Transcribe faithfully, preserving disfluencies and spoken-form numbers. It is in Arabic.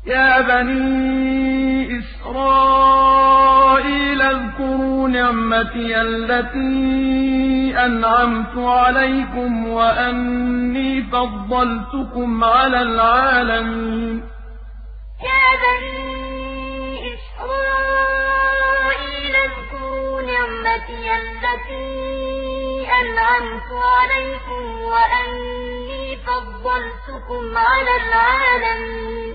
يَا بَنِي إِسْرَائِيلَ اذْكُرُوا نِعْمَتِيَ الَّتِي أَنْعَمْتُ عَلَيْكُمْ وَأَنِّي فَضَّلْتُكُمْ عَلَى الْعَالَمِينَ يَا بَنِي إِسْرَائِيلَ اذْكُرُوا نِعْمَتِيَ الَّتِي أَنْعَمْتُ عَلَيْكُمْ وَأَنِّي فَضَّلْتُكُمْ عَلَى الْعَالَمِينَ